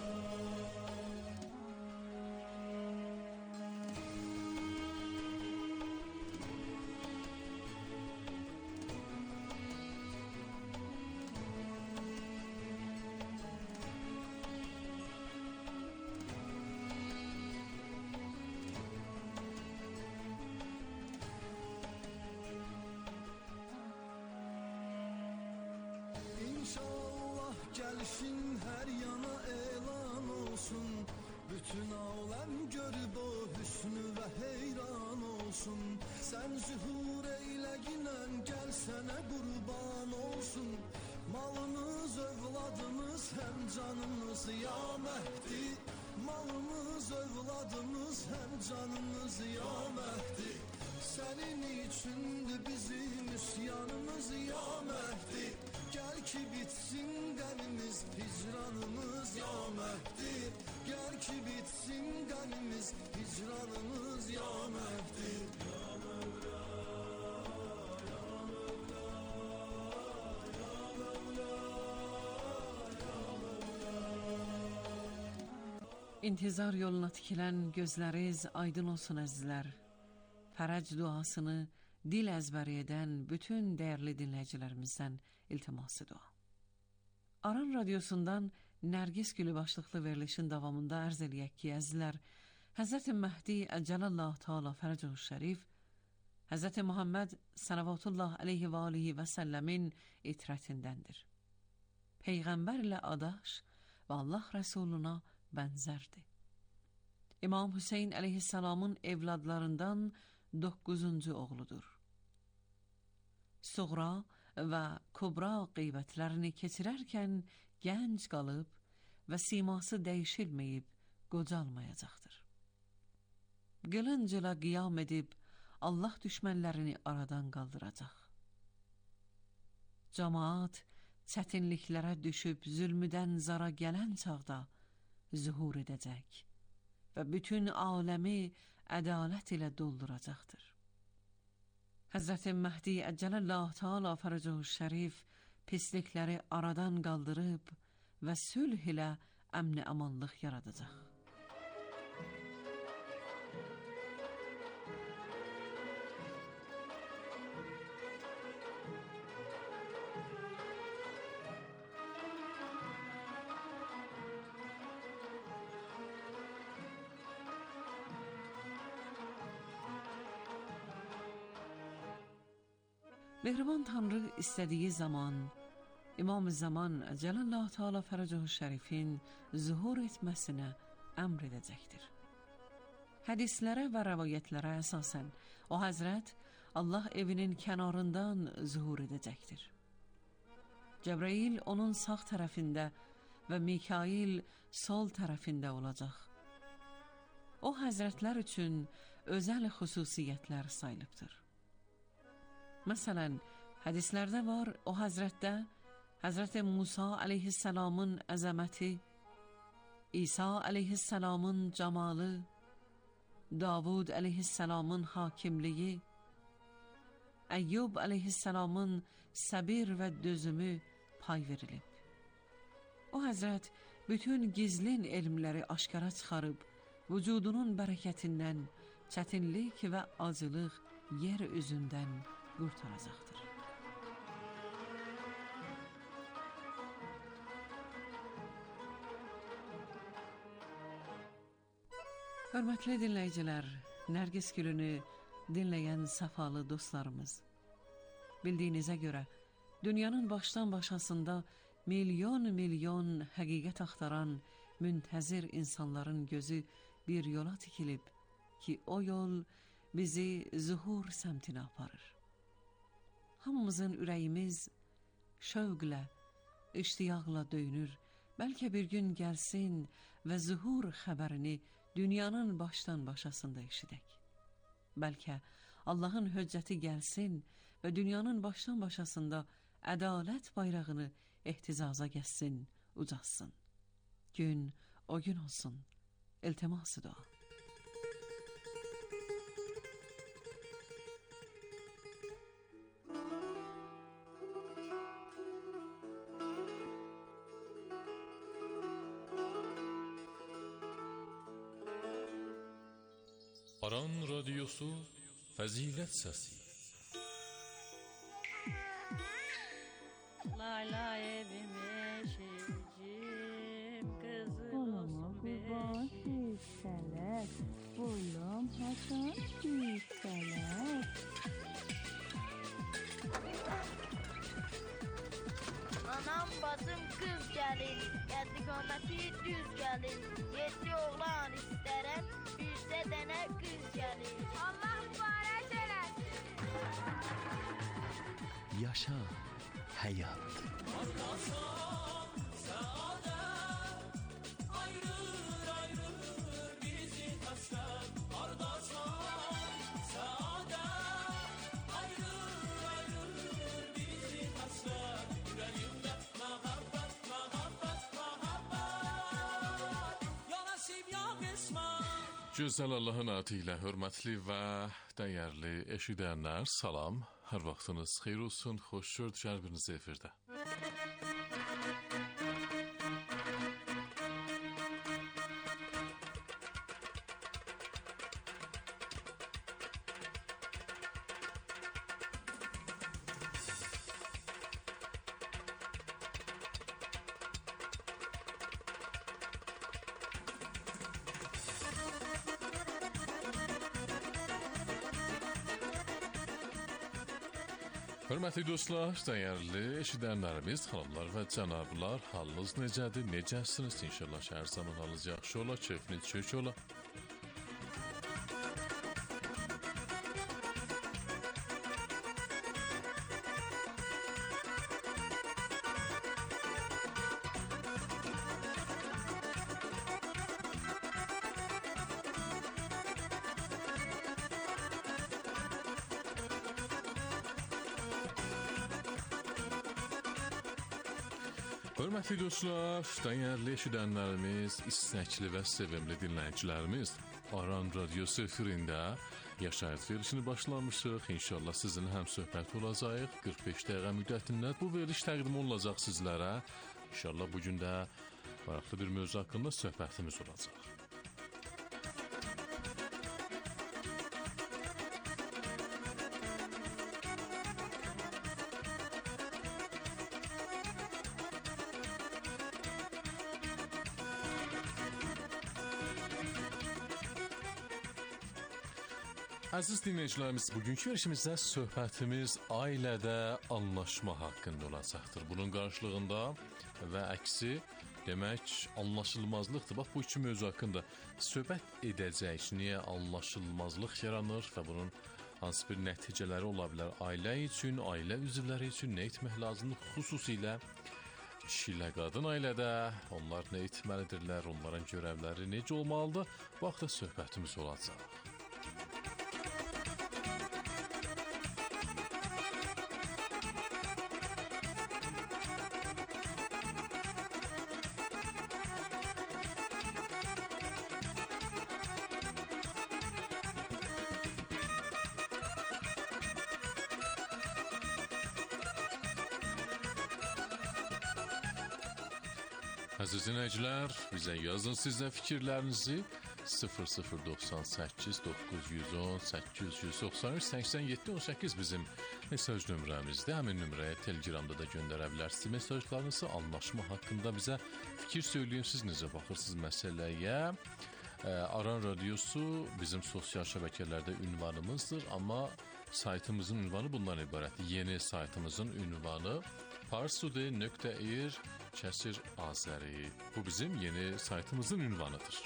İnşallah gelişin her yana elan olsun. Bütün alem görüp o hüsnü ve heyran olsun. Sen zuhur eyle ginen gelsene kurban olsun. Malımız, övladımız, hem canımız ya Mehdi. Malımız, övladımız, hem canımız ya Mehdi. Senin içindi bizim üsyanımız ya Mehdi. Gel ki bitsin qənimiz, hicranımız ya Mehdi. Gel ki bitsin qənimiz, hicranımız ya Mehdi. Ya Mevla, ya Mevla, ya Mevla, ya Mevla. İntizar yoluna tikilən gözləriz aydın olsun əzizlər. Fərəc duasını dil əzbəri edən bütün dəyərli dinləyicilərimizdən iltiması dua. Aran Radyosu'ndan Nərgiz Gülü başlıqlı verilişin davamında ərz eləyək ki, əzizlər, Həzrət Məhdi Əcəlallah Teala Fərəcuhu Şərif, Həzrət Muhammed Səlavatullah aleyhi və alihi və səlləmin itrətindəndir. Peyğəmbərlə adaş və Allah Rəsuluna bənzərdir. İmam Hüseyin aleyhisselamın evladlarından 9-cu oğludur. Suğra və Kubra qeybətlərini keçirərkən gənc qalıb və siması dəyişilməyib qocalmayacaqdır. Qılıncla qiyam edib Allah düşmənlərini aradan qaldıracaq. Cemaat çətinliklərə düşüb zülmüdən zara gələn çağda zuhur edəcək və bütün aləmi ədalət ilə dolduracaqdır. Həzrət Məhdi Əcəlallah Teala Fərəcuhu Şərif pislikləri aradan qaldırıb və sülh ilə əmn-i amanlıq yaradacaq. Mehriban Tanrı istədiyi zaman İmam-ı Zaman Cəlallah Teala Fərəcuhu Şərifin zuhur etməsinə əmr edəcəkdir. Hədislərə və rəvayətlərə əsasən o həzrət Allah evinin kənarından zuhur edəcəkdir. Cəbrail onun sağ tərəfində və Mikail sol tərəfində olacaq. O həzrətlər üçün özəl xüsusiyyətlər sayılıbdır. Məsələn, hədislərdə var, o həzrətdə Həzrət Musa aleyhisselamın əzəməti, İsa aleyhisselamın camalı, Davud aleyhisselamın hakimliyi, Əyyub əleyhissalamın səbir və dözümü pay verilib. O həzrət bütün gizlin elmləri aşkara çıxarıb, vücudunun bərəkətindən çətinlik və acılıq yer üzündən qurtaracaqdır. Hörmətli dinləyicilər, Nərgiz Gülünü dinləyən səfalı dostlarımız, bildiyinizə görə dünyanın başdan başasında milyon həqiqət axtaran müntəzir insanların gözü bir yola tikilib ki, o yol bizi zuhur səmtinə aparır. Hamımızın ürəyimiz şövqlə, iştiyaqla döyünür. Bəlkə bir gün gəlsin və zuhur xəbərini dünyanın başdan başasında eşidək. Bəlkə Allahın höccəti gəlsin və dünyanın başdan başasında ədalət bayrağını ehtizaza gəssin, ucalsın. Gün o gün olsun. İltiması dua. Aran Radyosu Fəzilət Səsi. Layla evim eşicim, kızı olsun beşik. Oğlum hasan yükseler. Anam bacım kız gelin, geldi kometi düz gelin. 7 oğlan isterem, birse dene kız gelin. Allah mübarek eləsin. Yaşa hayat. Gözəl Allahın adı ilə hörmətli və dəyərli eşidənlər, salam. Hər vaxtınız xeyir olsun, xoş gördük hər biriniz efirdə. Hörmətli dostlar, dəyərli eşidənlərimiz, xanımlar və cənablar, halınız necədir, necəsiniz? İnşallah ki, hər zaman halınız yaxşı ola, keyfiniz çök ola. Hörmətli dostlar, dəyərli eşidənlərimiz, istəkli və sevimli dinləyicilərimiz, Aran Radyosu efirində yaşayış verilişini başlamışıq. İnşallah sizinlə həm söhbət olacaq. 45 dəqiqə müddətində bu veriliş təqdim olunacaq sizlərə. İnşallah bugün də maraqlı bir mövzu haqqında söhbətimiz olacaq. Əziz dinləyicilərimiz, bugünkü verişimizdə söhbətimiz ailədə anlaşma haqqında olacaqdır. Bunun qarşılığında və əksi demək anlaşılmazlıqdır. Bax, bu iki mövzu haqqında söhbət edəcəyik. Niyə anlaşılmazlıq yaranır və bunun hansı bir nəticələri ola bilər ailə üçün, ailə üzvləri üçün nə etmək lazımdır? Xüsusilə kişi ilə qadın ailədə onlar nə etməlidirlər, onların görevləri necə olmalıdır? Bu haqda söhbətimiz olacaq. Əziz dinləyicilər, bizə yazın sizə fikirlərinizi 0098 910 893 87 18 bizim mesaj nömrəmizdə. Həmin nömrəyə Telegramda da göndərə bilərsiniz mesajlarınızı. Anlaşma haqqında bizə fikir söyləyin, siz necə baxırsınız məsələyə? Aran Radiosu bizim sosial şəbəkələrdə ünvanımızdır, amma saytımızın ünvanı bundan ibarət. Yeni saytımızın ünvanı parsude.ir/Azəri. Bu bizim yeni saytımızın ünvanıdır.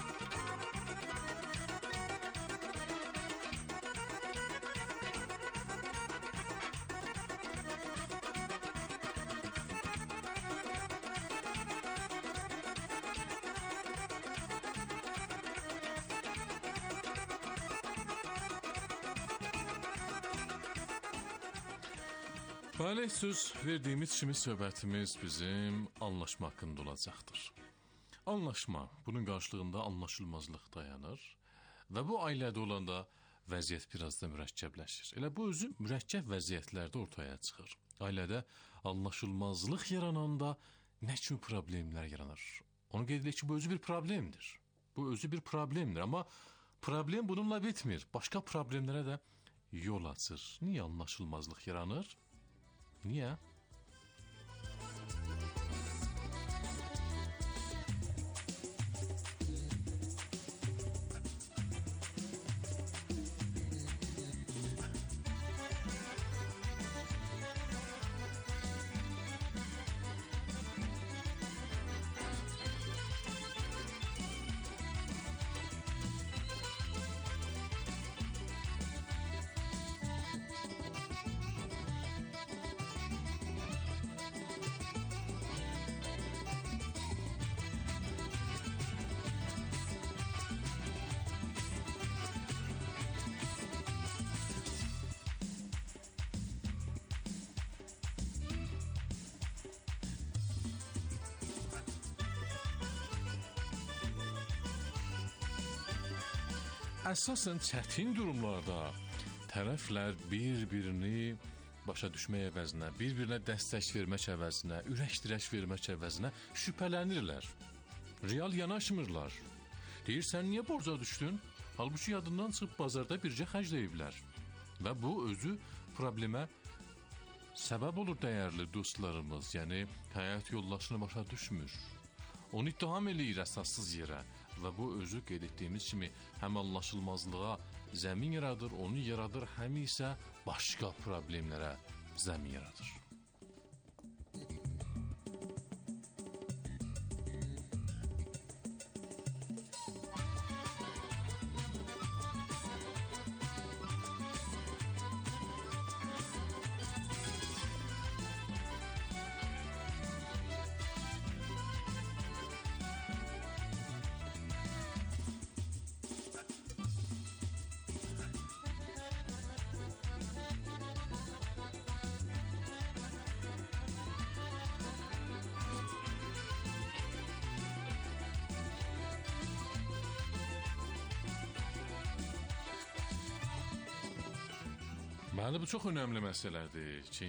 Bəli, söz verdiyimiz kimi söhbətimiz bizim anlaşma haqqında olacaqdır. Anlaşma, bunun qarşılığında anlaşılmazlıq dayanır və bu ailədə olanda vəziyyət biraz da mürəkkəbləşir. Elə bu özü mürəkkəb vəziyyətlərdə ortaya çıxır. Ailədə anlaşılmazlıq yarananda nə kimi problemlər yaranır? Onu qeyd edək ki, bu özü bir problemdir. Bu özü bir problemdir, amma problem bununla bitmir. Başqa problemlərə də yol açır. Niyə anlaşılmazlıq yaranır? Niyə? Əsasən çətin durumlarda tərəflər bir-birini başa düşmək əvəzinə, bir-birinə dəstək vermək əvəzinə, ürək-dirək vermək əvəzinə şübhələnirlər. Real yanaşmırlar. Deyir, sən niyə borca düşdün? Halbuki yadından çıxıb bazarda bircə xərcləyiblər. Və bu özü problemə səbəb olur dəyərli dostlarımız. Yəni, həyat yoldaşını başa düşmür. Onu ittiham eləyir əsassız yerə. Və bu özü qeyd etdiyimiz kimi həm anlaşılmazlığa zəmin yaradır, onu yaradır, həm isə başqa problemlərə zəmin yaradır. Bəli, bu çox önəmli məsələdir ki,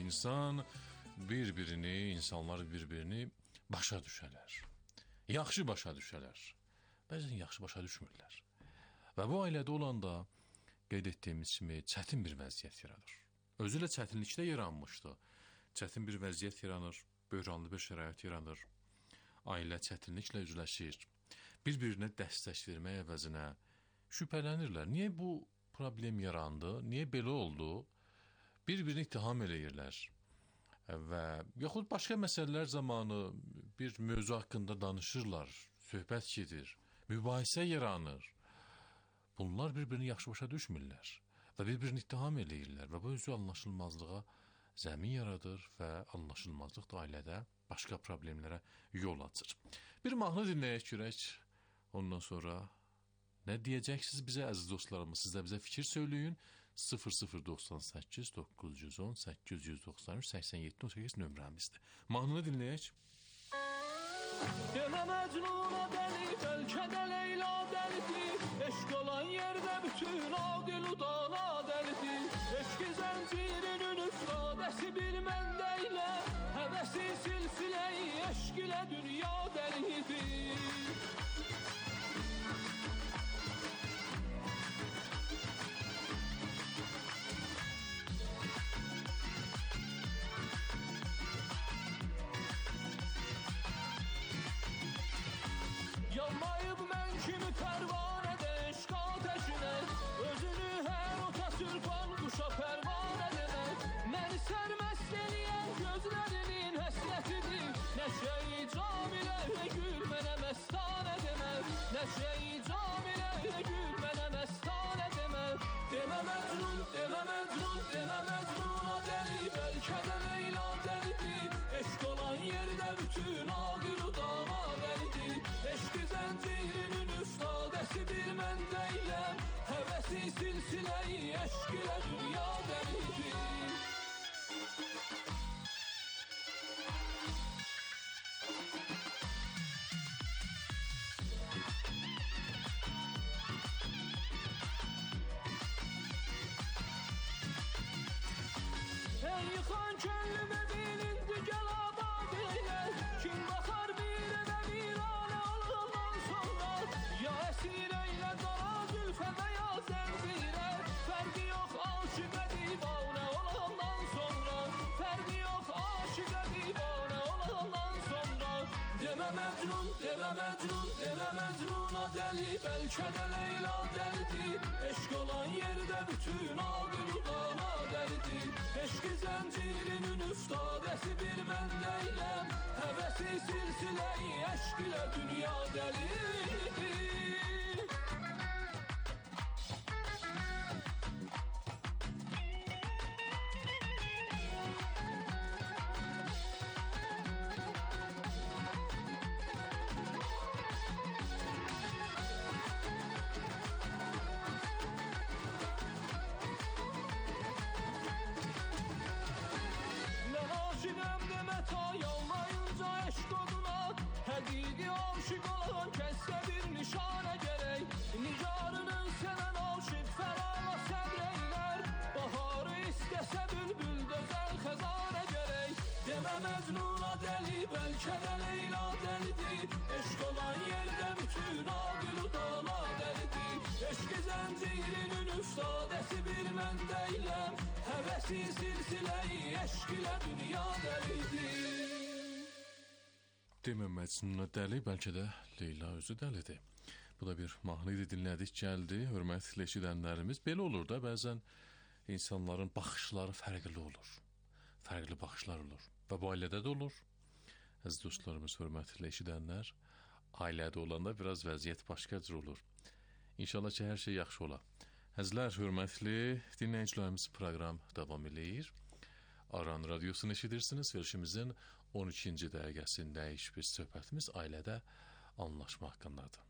insanlar bir-birini başa düşələr. Yaxşı başa düşələr. Bəzən yaxşı başa düşmürlər. Və bu ailədə olanda qeyd etdiyimiz kimi çətin bir vəziyyət yaradır. Özü ilə çətinlikdə yaranmışdı. Çətin bir vəziyyət yaranır, böhranlı bir şərait yaranır. Ailə çətinliklə üzləşir. Bir-birinə dəstək vermək əvəzinə şübhələnirlər. Niyə bu problem yarandı? Niyə belə oldu? Bir-birini ittiham eləyirlər və yaxud başqa məsələlər zamanı bir mövzu haqqında danışırlar, söhbət gedir, mübahisə yaranır. Bunlar bir-birini yaxşı başa düşmürlər və bir-birini ittiham eləyirlər və bu özü anlaşılmazlığa zəmin yaradır və anlaşılmazlıq da ailədə başqa problemlərə yol açır. Bir mahnı dinləyək görək, ondan sonra nə deyəcəksiniz bizə əziz dostlarımız, siz də bizə fikir söyləyin. 0098 910 893 87 18 nömrəmizdir. Mahnını dinləyək. Yenə Məcnuna dəli, bəlkə də Leyla dəlidir. Eşq olan yerdə bütün adil udana dəlidir. Eşqi zəncirinin üstadəsi bir məndə ilə, həvəsi silsiləyi eşq ilə dünya dəlidir. Yanmayıb mən kimi pərvanədə eşq ateşinə, özünü hər ota sürpan quşa pərvanə demək. Məni sərməst eləyən gözlərinin həsrətidir. Nəşəyi camilərlə gül mənə məstanə demək. Nəşəyi camilərlə gül mənə məstanə demək. Demə Məcnun, demə Məcnun, demə Məcnuna dəli, bəlkə də Leyla dəlidir. Eşq olan yerdə bütün ağır udana dəlidir. Eşqi zəncirinin üstadəsi bir mən deyiləm, həvəsi silsiləyi eşq ilə dünya dəlidir. Ey yıxan könlümə bilindi gəl abad elə, kim baxar bir evə viranə olandan sonra. Ya əsir eylə qara zülfə və ya zəncirə, fərqi yox aşiqə divanə olandan sonra. Fərqi yox aşiqə divanə olandan sonra. Demə Məcnun, demə Məcnun, demə Məcnuna dəli, bəlkə də Leyla dəlidir. Eşq olan yerdə bütün ağır udana dəlidir. Eşqi zəncirinin üstadəsi bir mən deyiləm, həvəsi silsiləyi eşq ilə dünya dəlidir. Mən aşiqəm demə ta yalmayınca eşq oduna, həqiqi aşiq olan kəssə bir nişanə gərək. Nigarının sevən aşiq fərala səbr eylər, baharı istəsə bülbül dözəl xəzanə gərək. Demə Məcnuna dəli, bəlkə də Leyla dəlidir. Eşq olan yerdə bütün ağıl udana dəlidir. Eşqi zəncirinin üstadəsi bir mən deyiləm, həvəsi silsiləyi eşq ilə dünya dəlidir. Demə Məcnuna dəli, bəlkə də Leyla özü dəlidir. Bu da bir mahnı idi, dinlədik, gəldi. Hörmətli eşidənlərimiz, belə olur da, bəzən insanların baxışları fərqli olur. Fərqli baxışlar olur. Və bu ailədə də olur. Əziz dostlarımız, hörmətli eşidənlər, ailədə olanda biraz vəziyyət başqa cür olur. İnşallah ki, hər şey yaxşı ola. Əzizlər, hörmətli dinləyicilərimiz, proqram davam eləyir. Aran Radiosunu eşidirsiniz. Verilişimizin 12-ci dəqiqəsində iş bir söhbətimiz ailədə anlaşma haqqındadır.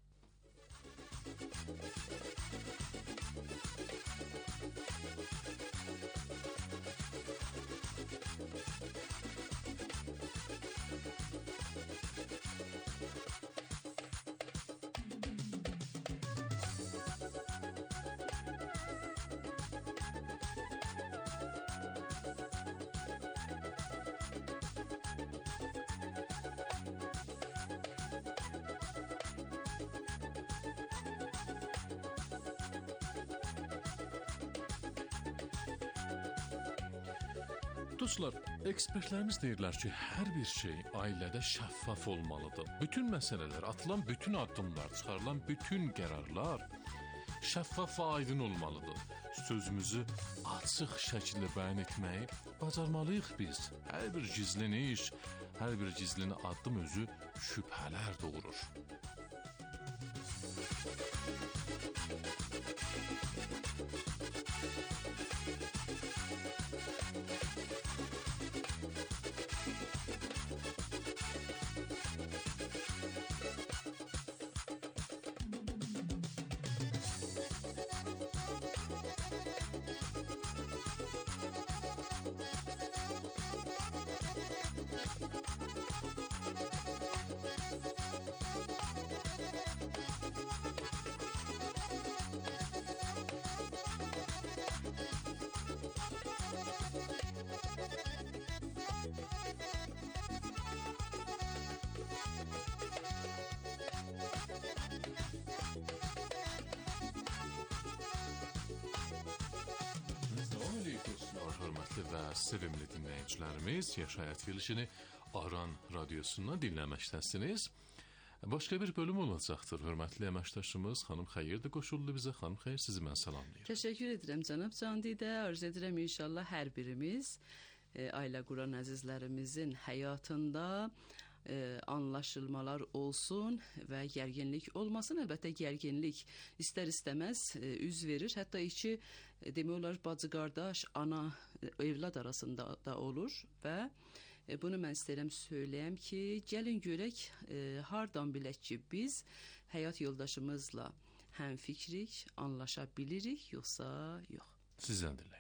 Dostlar, ekspertlərimiz deyirlər ki, hər bir şey ailədə şəffaf olmalıdır. Bütün məsələlər, atılan bütün addımlar, çıxarılan bütün qərarlar şəffaf və aydın olmalıdır. Sözümüzü açıq şəkildə bəyan etməyi bacarmalıyıq biz. Hər bir gizlin iş, hər bir gizlin addım özü şübhələr doğurur. sevimli dinləyicilərimiz, Yaşayat verilişini Aran radiosundan dinləməkdəsiniz. Başqa bir bölüm olacaqdır. Hörmətli əməkdaşımız xanım Xeyir də qoşuldu bizə. Xanım Xeyir, sizi mən salamlayıram. Təşəkkür edirəm cənab Candidə. Arzu edirəm inşallah hər birimiz ailə quran əzizlərimizin həyatında anlaşılmalar olsun və gərginlik olmasın. Əlbəttə gərginlik istər-istəməz üz verir. Hətta iki demək olar bacı qardaş, ana evlad arasında da olur və bunu mən istəyirəm söyləyəm ki, gəlin görək hardan bilək ki, biz həyat yoldaşımızla həmfikrik, anlaşa bilirik, yoxsa yox. Sizdən dinləyək.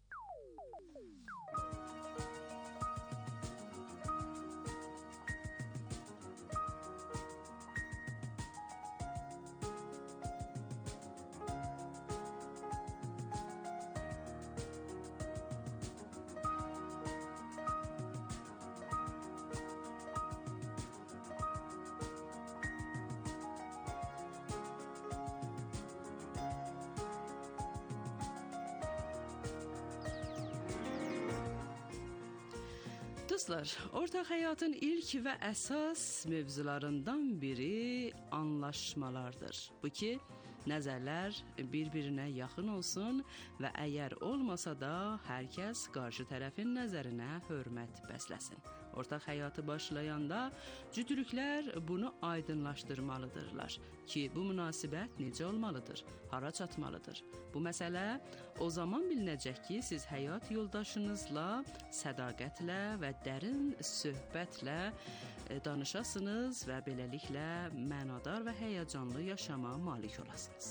Dostlar, ortaq həyatın ilk və əsas mövzularından biri anlaşmalardır. Bu ki, nəzərlər bir-birinə yaxın olsun və əgər olmasa da hər kəs qarşı tərəfin nəzərinə hörmət bəsləsin. Ortaq həyatı başlayanda cütlüklər bunu aydınlaşdırmalıdırlar ki, bu münasibət necə olmalıdır, hara çatmalıdır. Bu məsələ o zaman bilinəcək ki, siz həyat yoldaşınızla sədaqətlə və dərin söhbətlə danışasınız və beləliklə mənadar və həyəcanlı yaşama malik olasınız.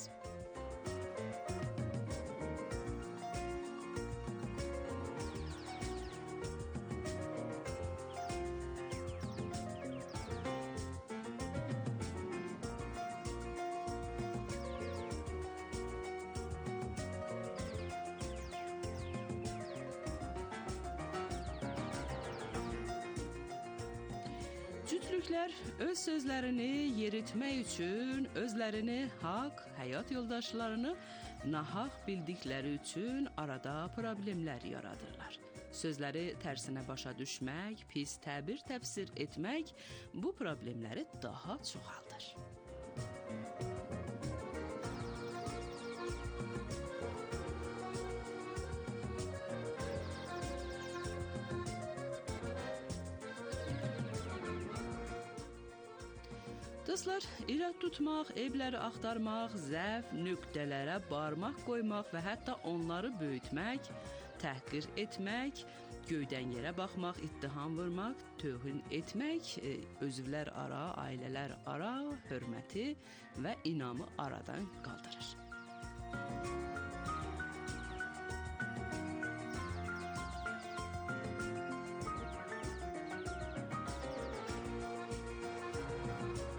Cütlüklər öz sözlərini yeritmək üçün özlərini haqq, həyat yoldaşlarını nahaq bildikləri üçün arada problemlər yaradırlar. Sözləri tərsinə başa düşmək, pis təbir təfsir etmək bu problemləri daha çoxaldır. Dostlar, irad tutmaq, eybləri axtarmaq, zəf, nöqtələrə barmaq qoymaq və hətta onları böyütmək, təhqir etmək, göydən yerə baxmaq, ittiham vurmaq, tövhin etmək, özvlər ara, ailələr ara, hörməti və inamı aradan qaldırır.